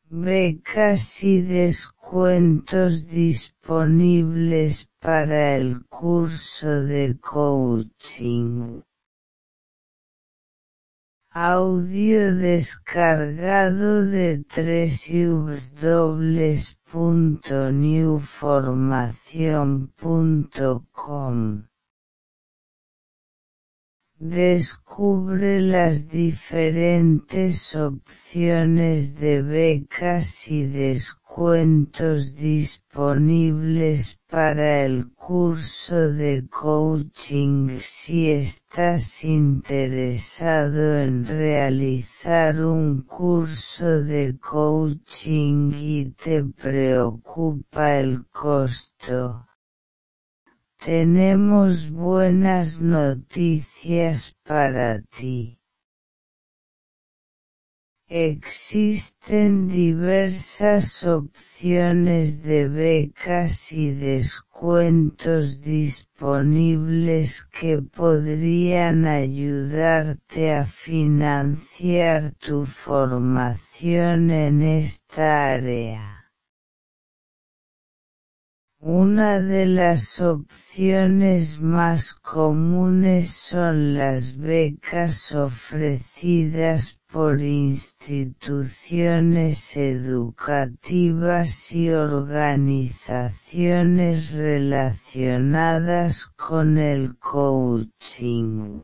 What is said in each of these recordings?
Becas y descuentos disponibles para el curso de coaching. Audio descargado de www.newformacion.com. Descubre las diferentes opciones de becas y descuentos disponibles para el curso de coaching si estás interesado en realizar un curso de coaching y te preocupa el costo. Tenemos buenas noticias para ti. Existen diversas opciones de becas y descuentos disponibles que podrían ayudarte a financiar tu formación en esta área. Una de las opciones más comunes son las becas ofrecidas por instituciones educativas y organizaciones relacionadas con el coaching.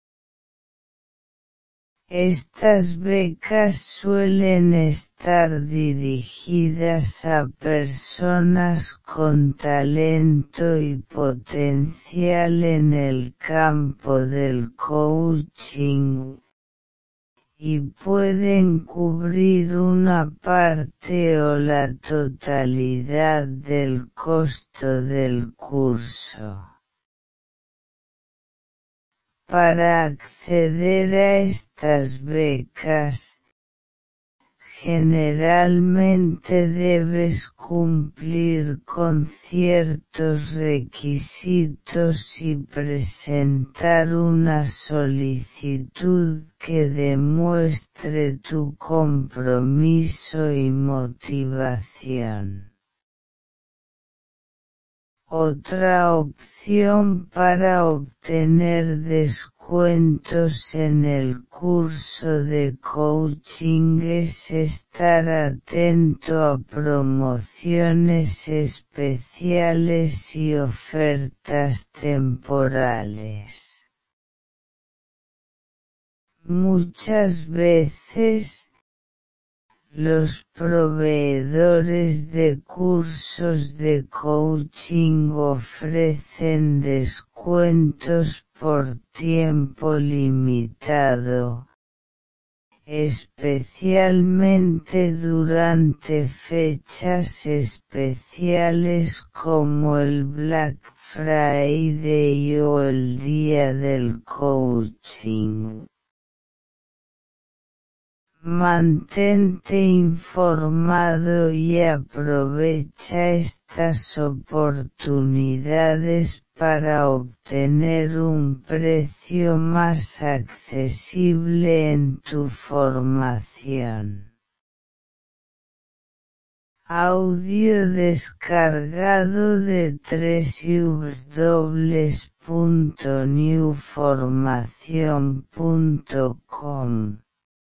Estas becas suelen estar dirigidas a personas con talento y potencial en el campo del coaching, y pueden cubrir una parte o la totalidad del costo del curso. Para acceder a estas becas, generalmente debes cumplir con ciertos requisitos y presentar una solicitud que demuestre tu compromiso y motivación. Otra opción para obtener descuentos en el curso de coaching es estar atento a promociones especiales y ofertas temporales. Muchas veces, los proveedores de cursos de coaching ofrecen descuentos por tiempo limitado, especialmente durante fechas especiales como el Black Friday o el Día del Coaching. Mantente informado y aprovecha estas oportunidades para obtener un precio más accesible en tu formación. Audio descargado de www.newformacion.com.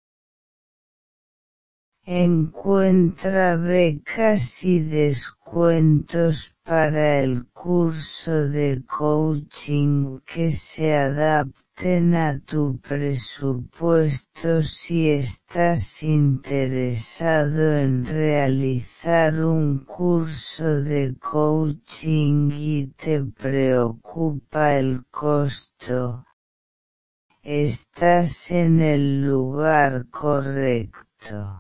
Encuentra becas y descuentos para el curso de coaching que se adapten a tu presupuesto si estás interesado en realizar un curso de coaching y te preocupa el costo. Estás en el lugar correcto.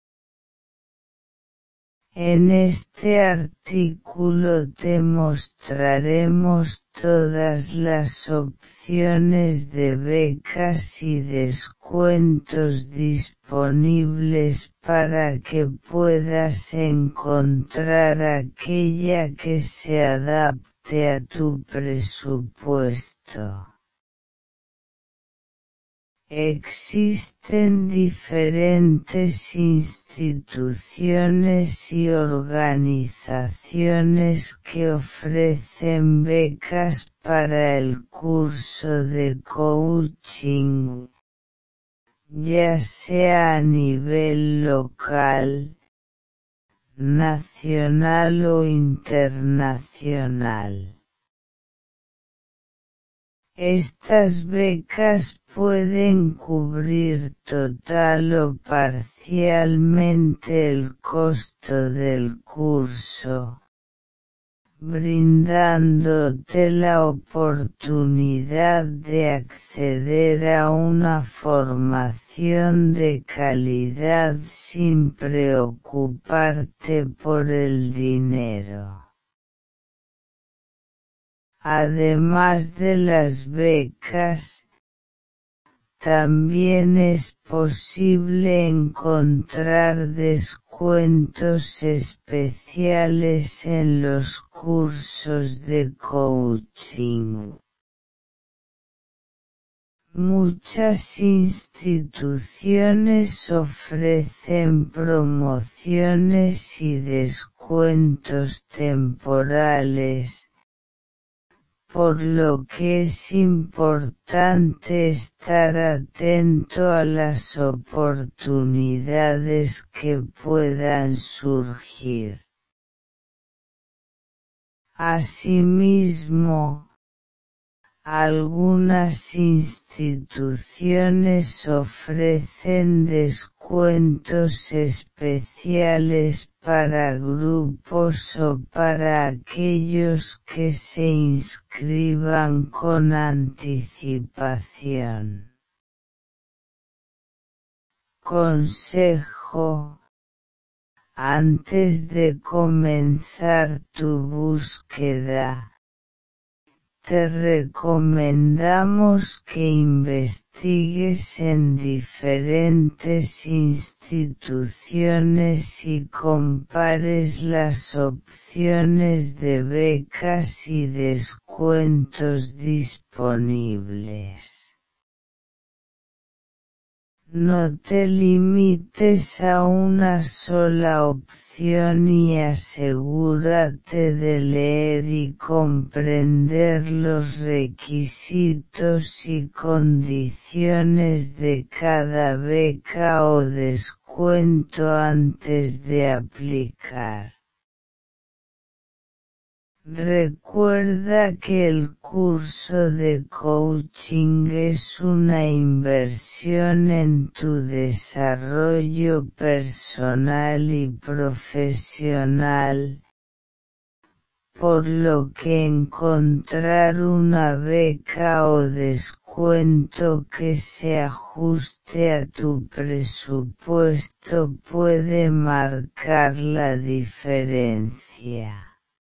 En este artículo te mostraremos todas las opciones de becas y descuentos disponibles para que puedas encontrar aquella que se adapte a tu presupuesto. Existen diferentes instituciones y organizaciones que ofrecen becas para el curso de coaching, ya sea a nivel local, nacional o internacional. Estas becas pueden cubrir total o parcialmente el costo del curso, brindándote la oportunidad de acceder a una formación de calidad sin preocuparte por el dinero. Además de las becas, también es posible encontrar descuentos especiales en los cursos de coaching. Muchas instituciones ofrecen promociones y descuentos temporales, por lo que es importante estar atento a las oportunidades que puedan surgir. Asimismo, algunas instituciones ofrecen descuentos especiales para grupos o para aquellos que se inscriban con anticipación. Consejo: antes de comenzar tu búsqueda, te recomendamos que investigues en diferentes instituciones y compares las opciones de becas y descuentos disponibles. No te limites a una sola opción y asegúrate de leer y comprender los requisitos y condiciones de cada beca o descuento antes de aplicar. Recuerda que el curso de coaching es una inversión en tu desarrollo personal y profesional, por lo que encontrar una beca o descuento que se ajuste a tu presupuesto puede marcar la diferencia.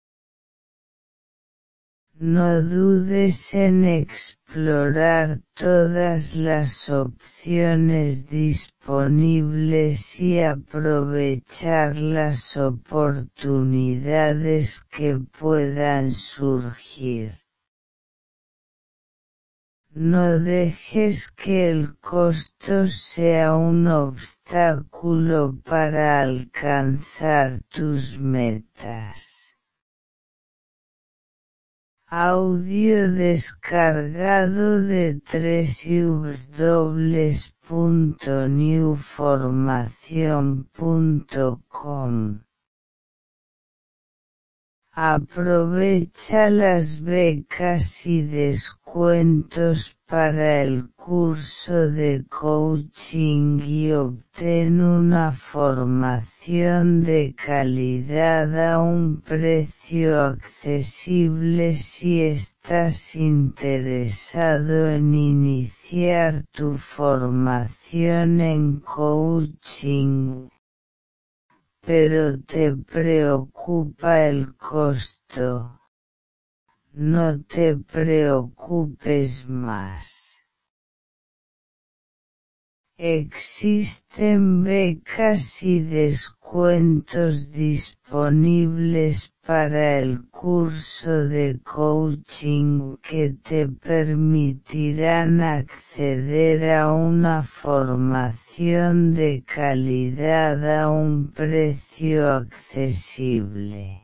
No dudes en explorar todas las opciones disponibles y aprovechar las oportunidades que puedan surgir. No dejes que el costo sea un obstáculo para alcanzar tus metas. Audio descargado de www.newformacion.com. Aprovecha las becas y descuentos para el curso de coaching y obtén una formación de calidad a un precio accesible si estás interesado en iniciar tu formación en coaching, pero te preocupa el costo. No te preocupes más. Existen becas y descuentos disponibles para el curso de coaching que te permitirán acceder a una formación de calidad a un precio accesible.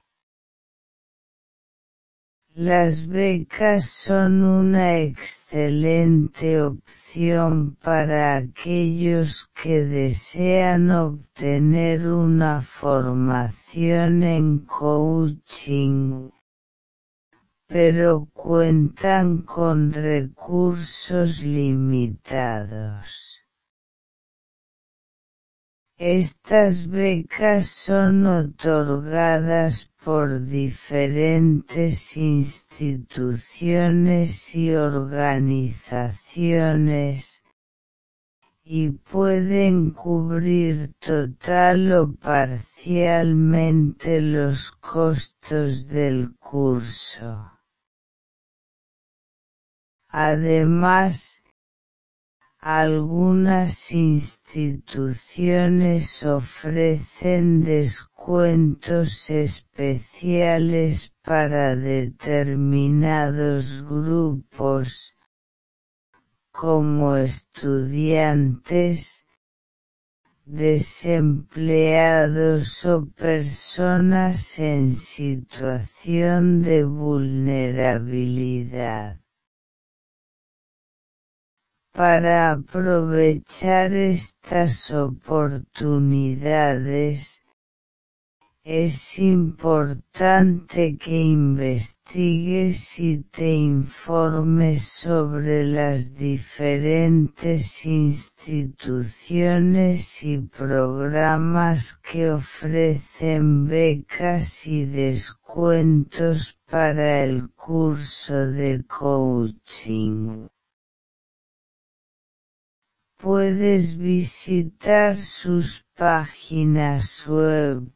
Las becas son una excelente opción para aquellos que desean obtener una formación en coaching, pero cuentan con recursos limitados. Estas becas son otorgadas por diferentes instituciones y organizaciones, y pueden cubrir total o parcialmente los costos del curso. Además, algunas instituciones ofrecen descuentos especiales para determinados grupos, como estudiantes, desempleados o personas en situación de vulnerabilidad. Para aprovechar estas oportunidades, es importante que investigues y te informes sobre las diferentes instituciones y programas que ofrecen becas y descuentos para el curso de coaching. Puedes visitar sus páginas web,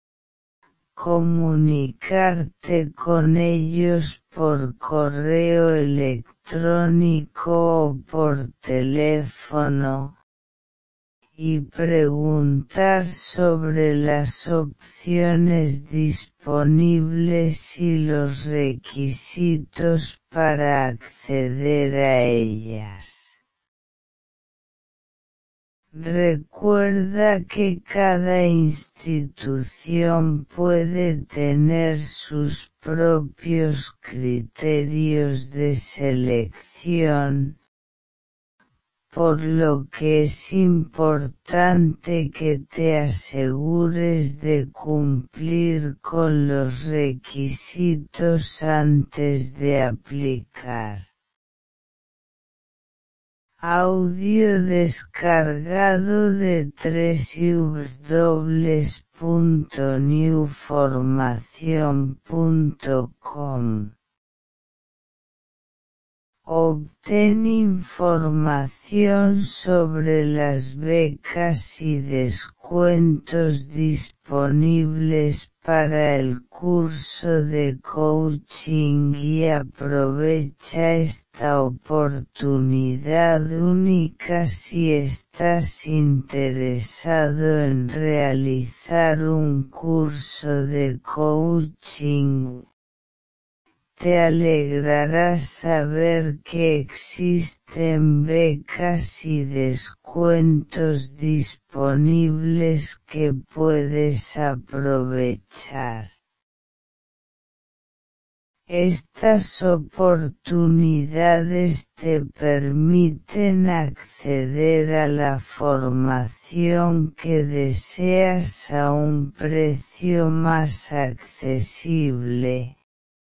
comunicarte con ellos por correo electrónico o por teléfono, y preguntar sobre las opciones disponibles y los requisitos para acceder a ellas. Recuerda que cada institución puede tener sus propios criterios de selección, por lo que es importante que te asegures de cumplir con los requisitos antes de aplicar. Audio descargado de www.newformacion.com. Obtén información sobre las becas y descuentos disponibles para el curso de coaching y aprovecha esta oportunidad única si estás interesado en realizar un curso de coaching. Te alegrará saber que existen becas y descuentos disponibles que puedes aprovechar. Estas oportunidades te permiten acceder a la formación que deseas a un precio más accesible,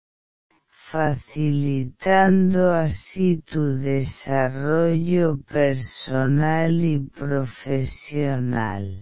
facilitando así tu desarrollo personal y profesional.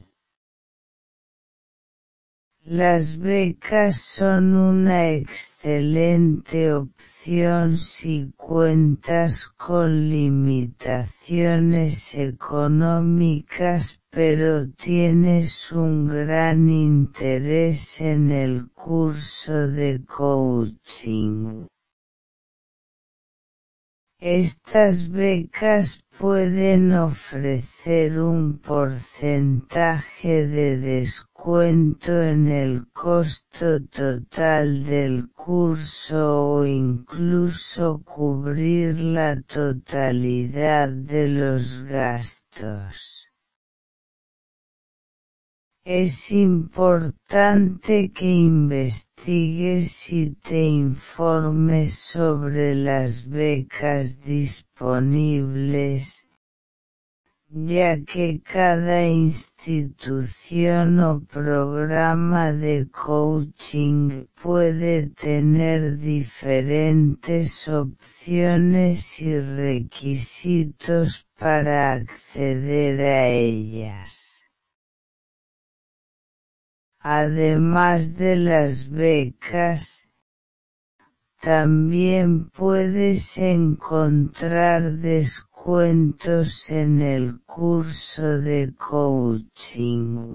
Las becas son una excelente opción si cuentas con limitaciones económicas pero tienes un gran interés en el curso de coaching. Estas becas pueden ofrecer un porcentaje de descuento en el costo total del curso o incluso cubrir la totalidad de los gastos. Es importante que investigues y te informes sobre las becas disponibles, ya que cada institución o programa de coaching puede tener diferentes opciones y requisitos para acceder a ellas. Además de las becas, también puedes encontrar descuentos en el curso de coaching.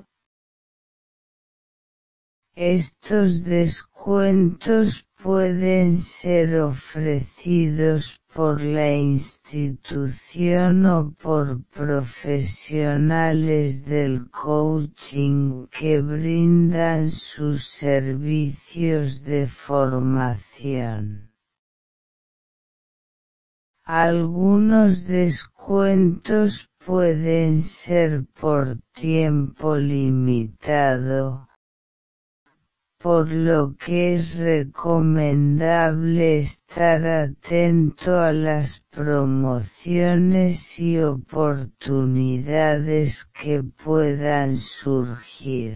Estos descuentos pueden ser ofrecidos por la institución o por profesionales del coaching que brindan sus servicios de formación. Algunos descuentos pueden ser por tiempo limitado, por lo que es recomendable estar atento a las promociones y oportunidades que puedan surgir.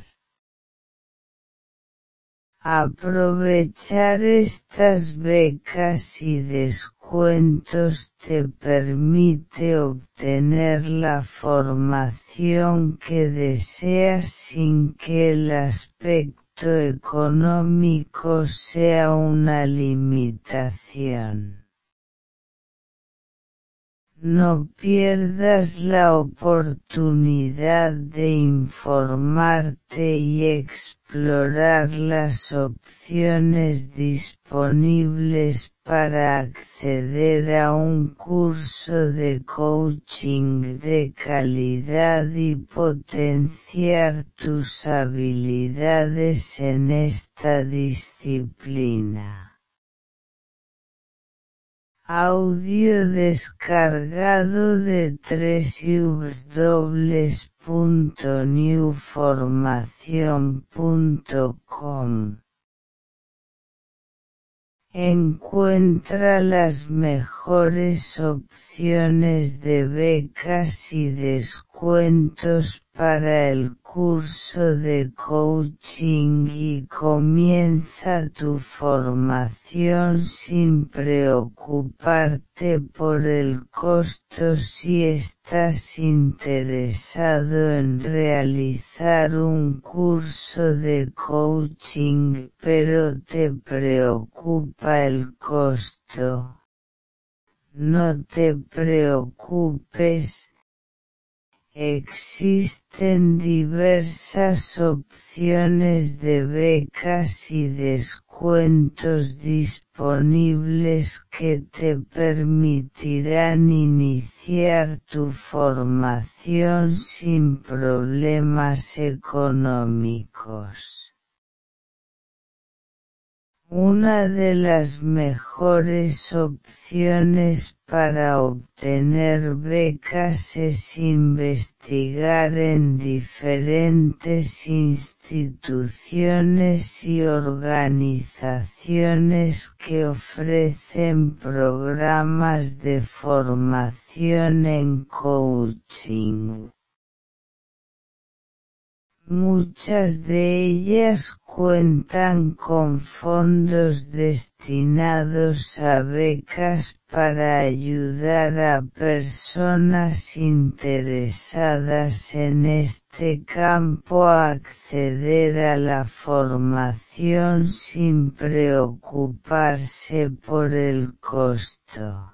Aprovechar estas becas y descuentos te permite obtener la formación que deseas sin que el aspecto económico sea una limitación. No pierdas la oportunidad de informarte y explorar las opciones disponibles para acceder a un curso de coaching de calidad y potenciar tus habilidades en esta disciplina. Audio descargado de www.newformacion.com. Encuentra las mejores opciones de becas y descuentos para el curso de coaching y comienza tu formación sin preocuparte por el costo si estás interesado en realizar un curso de coaching pero te preocupa el costo. No te preocupes. Existen diversas opciones de becas y descuentos disponibles que te permitirán iniciar tu formación sin problemas económicos. Una de las mejores opciones para obtener becas es investigar en diferentes instituciones y organizaciones que ofrecen programas de formación en coaching. Muchas de ellas cuentan con fondos destinados a becas para ayudar a personas interesadas en este campo a acceder a la formación sin preocuparse por el costo.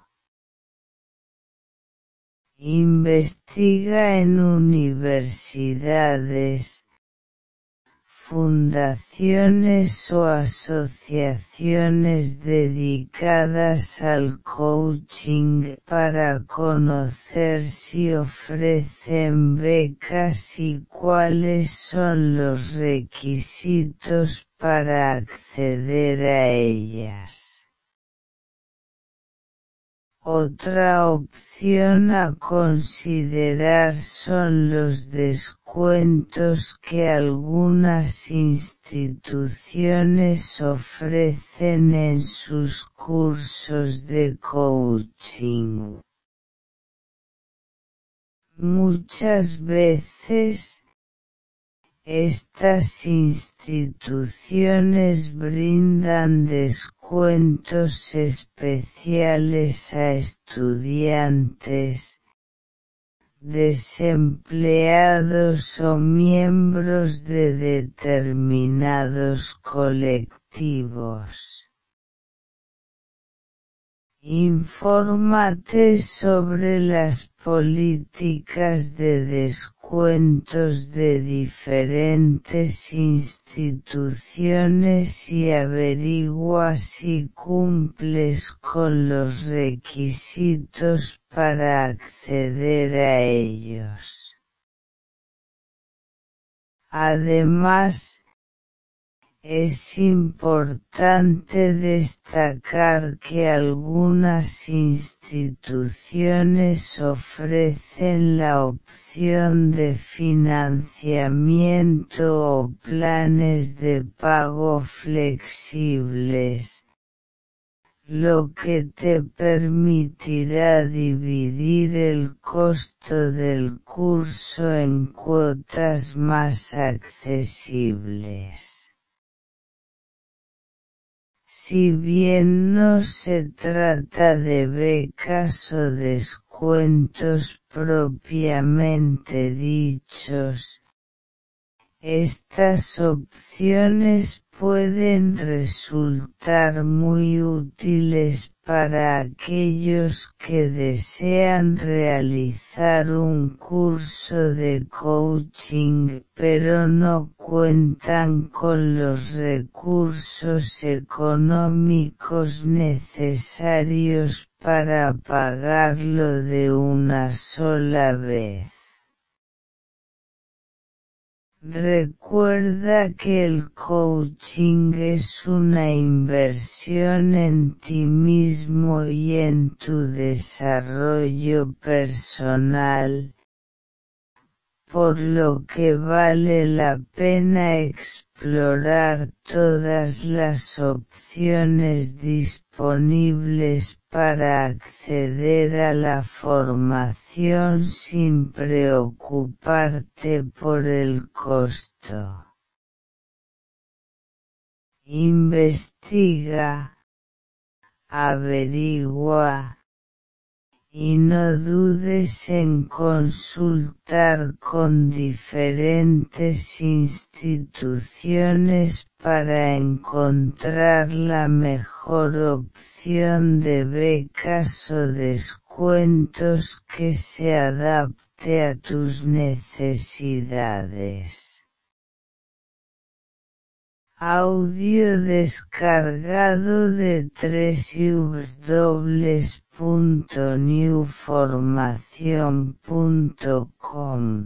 Investiga en universidades, fundaciones o asociaciones dedicadas al coaching para conocer si ofrecen becas y cuáles son los requisitos para acceder a ellas. Otra opción a considerar son los descuentos que algunas instituciones ofrecen en sus cursos de coaching. Muchas veces, estas instituciones brindan descuentos especiales a estudiantes, desempleados o miembros de determinados colectivos. Infórmate sobre las políticas de descuentos de diferentes instituciones y averigua si cumples con los requisitos para acceder a ellos. Además, es importante destacar que algunas instituciones ofrecen la opción de financiamiento o planes de pago flexibles, lo que te permitirá dividir el costo del curso en cuotas más accesibles. Si bien no se trata de becas o descuentos propiamente dichos, estas opciones pueden resultar muy útiles para aquellos que desean realizar un curso de coaching pero no cuentan con los recursos económicos necesarios para pagarlo de una sola vez. Recuerda que el coaching es una inversión en ti mismo y en tu desarrollo personal, por lo que vale la pena explorar todas las opciones disponibles para acceder a la formación sin preocuparte por el costo. Investiga, averigua, y no dudes en consultar con diferentes instituciones para encontrar la mejor opción de becas o descuentos que se adapte a tus necesidades. Audio descargado de www.newformacion.com.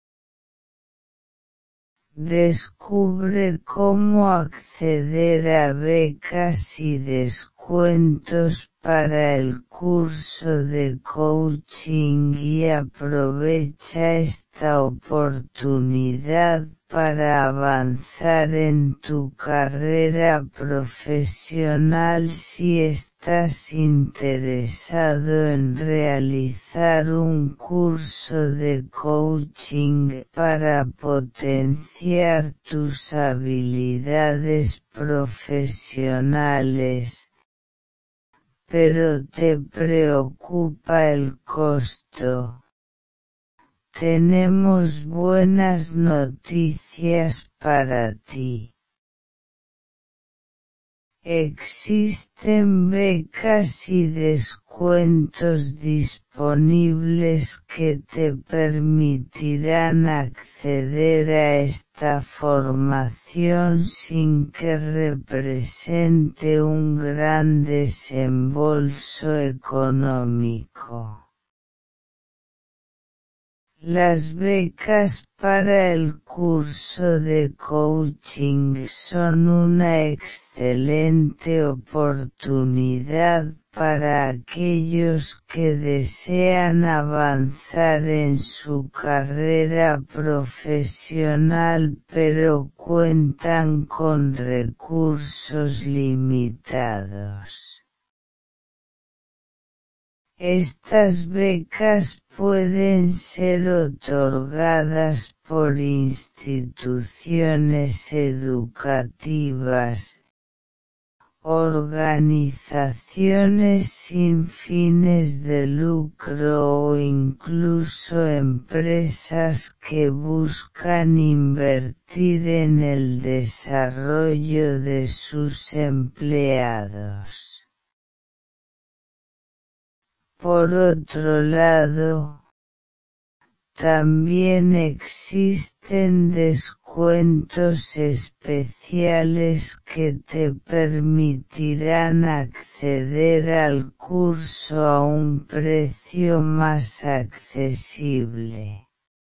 Descubre cómo acceder a becas y descuentos para el curso de coaching y aprovecha esta oportunidad para avanzar en tu carrera profesional si estás interesado en realizar un curso de coaching para potenciar tus habilidades profesionales, pero te preocupa el costo. Tenemos buenas noticias para ti. Existen becas y descuentos disponibles que te permitirán acceder a esta formación sin que represente un gran desembolso económico. Las becas para el curso de coaching son una excelente oportunidad para aquellos que desean avanzar en su carrera profesional pero cuentan con recursos limitados. Estas becas pueden ser otorgadas por instituciones educativas, organizaciones sin fines de lucro o incluso empresas que buscan invertir en el desarrollo de sus empleados. Por otro lado, también existen descuentos especiales que te permitirán acceder al curso a un precio más accesible.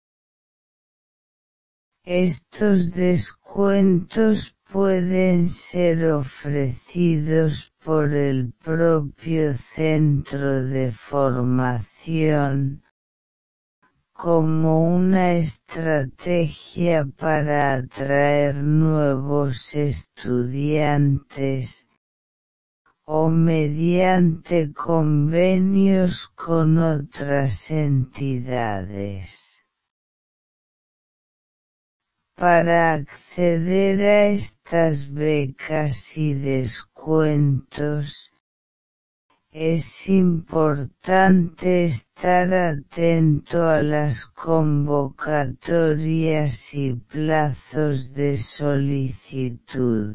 Estos descuentos pueden ser ofrecidos por el propio centro de formación, como una estrategia para atraer nuevos estudiantes, o mediante convenios con otras entidades. Para acceder a estas becas y descuentos, es importante estar atento a las convocatorias y plazos de solicitud.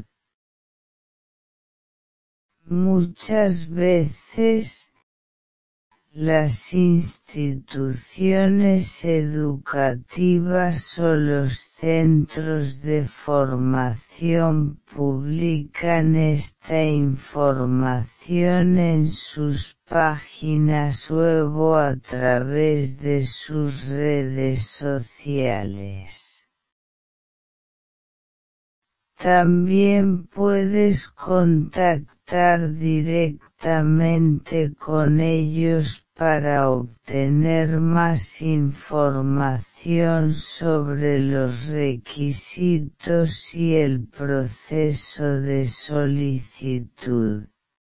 Muchas veces, las instituciones educativas o los centros de formación publican esta información en sus páginas web o a través de sus redes sociales. También puedes contactar directamente con ellos para obtener más información sobre los requisitos y el proceso de solicitud.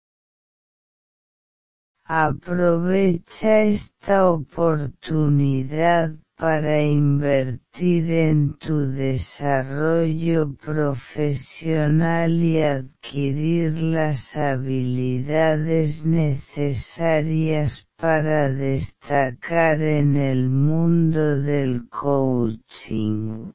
Aprovecha esta oportunidad para invertir en tu desarrollo profesional y adquirir las habilidades necesarias para destacar en el mundo del coaching.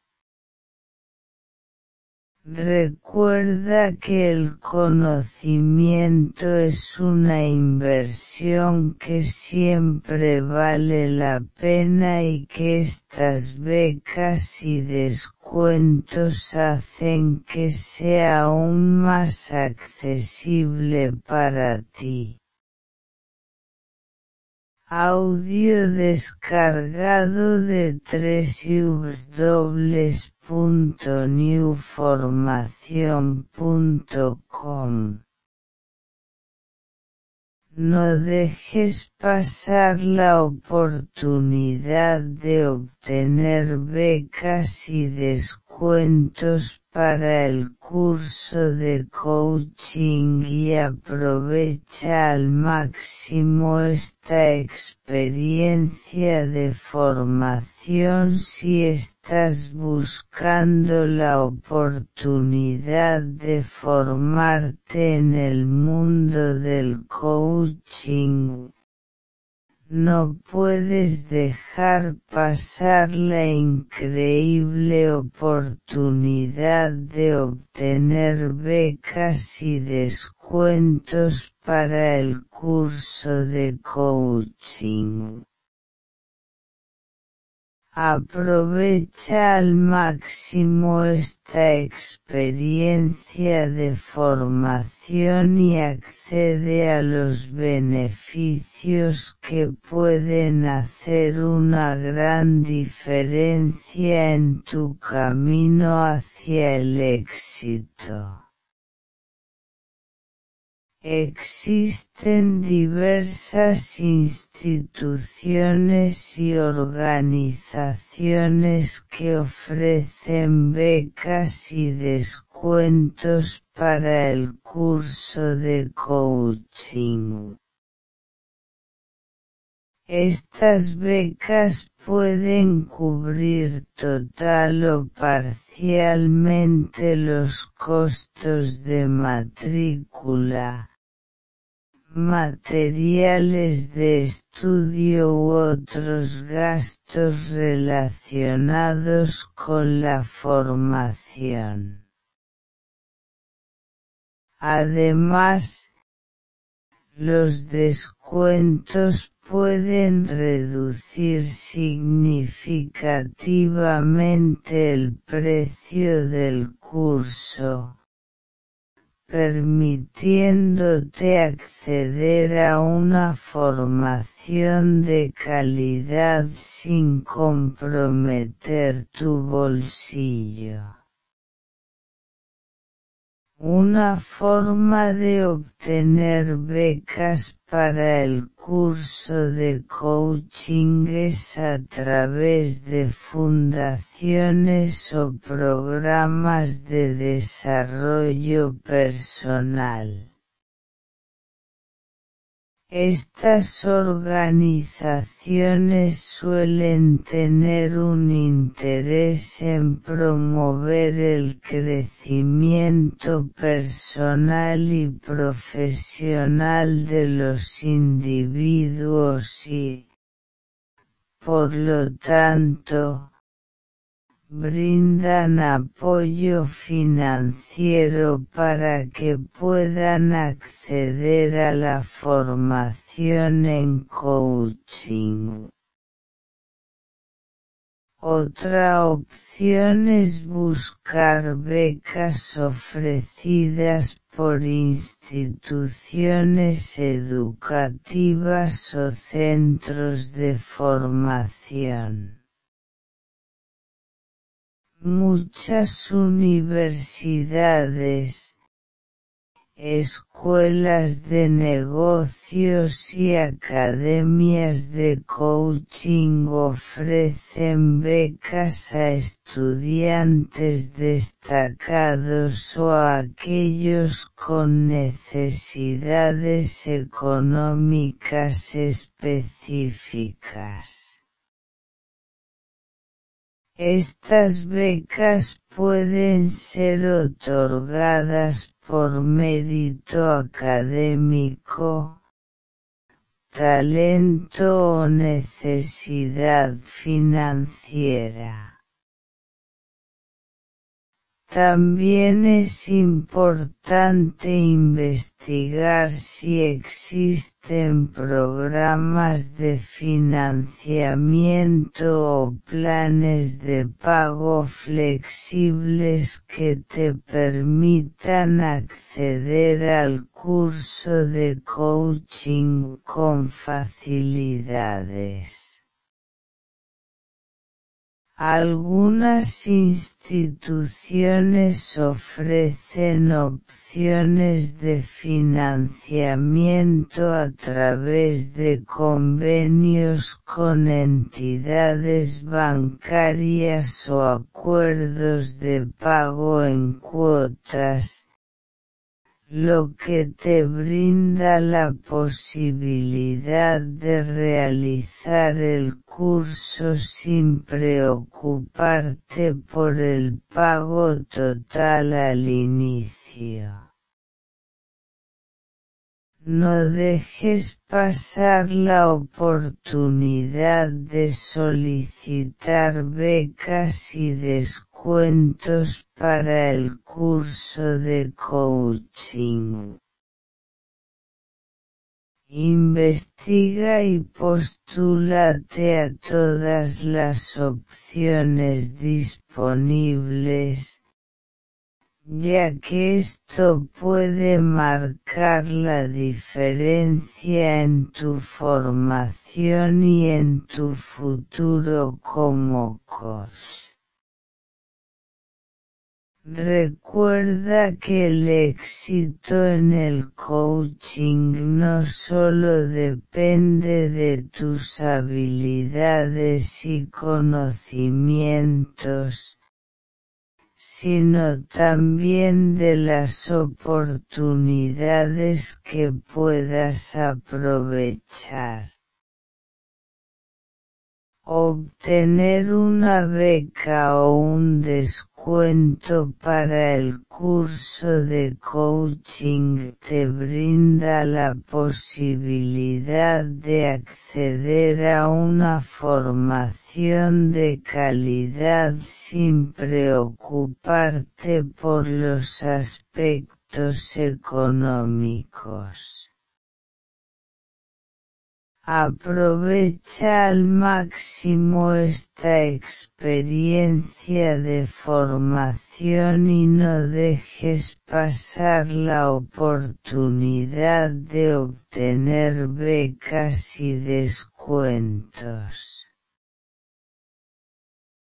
Recuerda que el conocimiento es una inversión que siempre vale la pena y que estas becas y descuentos hacen que sea aún más accesible para ti. Audio descargado de www.newformacion.com. No dejes pasar la oportunidad de obtener becas y descuentos para el curso de coaching y aprovecha al máximo esta experiencia de formación si estás buscando la oportunidad de formarte en el mundo del coaching. No puedes dejar pasar la increíble oportunidad de obtener becas y descuentos para el curso de coaching. Aprovecha al máximo esta experiencia de formación y accede a los beneficios que pueden hacer una gran diferencia en tu camino hacia el éxito. Existen diversas instituciones y organizaciones que ofrecen becas y descuentos para el curso de coaching. Estas becas pueden cubrir total o parcialmente los costos de matrícula, materiales de estudio u otros gastos relacionados con la formación. Además, los descuentos pueden reducir significativamente el precio del curso, permitiéndote acceder a una formación de calidad sin comprometer tu bolsillo. Una forma de obtener becas para el curso de coaching es a través de fundaciones o programas de desarrollo personal. Estas organizaciones suelen tener un interés en promover el crecimiento personal y profesional de los individuos y, por lo tanto, brindan apoyo financiero para que puedan acceder a la formación en coaching. Otra opción es buscar becas ofrecidas por instituciones educativas o centros de formación. Muchas universidades, escuelas de negocios y academias de coaching ofrecen becas a estudiantes destacados o a aquellos con necesidades económicas específicas. Estas becas pueden ser otorgadas por mérito académico, talento o necesidad financiera. También es importante investigar si existen programas de financiamiento o planes de pago flexibles que te permitan acceder al curso de coaching con facilidades. Algunas instituciones ofrecen opciones de financiamiento a través de convenios con entidades bancarias o acuerdos de pago en cuotas, lo que te brinda la posibilidad de realizar el curso sin preocuparte por el pago total al inicio. No dejes pasar la oportunidad de solicitar becas y descuentos para el curso de coaching. Investiga y postúlate a todas las opciones disponibles, ya que esto puede marcar la diferencia en tu formación y en tu futuro como coach. Recuerda que el éxito en el coaching no solo depende de tus habilidades y conocimientos, sino también de las oportunidades que puedas aprovechar. Obtener una beca o un descuento para el curso de coaching te brinda la posibilidad de acceder a una formación de calidad sin preocuparte por los aspectos económicos. Aprovecha al máximo esta experiencia de formación y no dejes pasar la oportunidad de obtener becas y descuentos.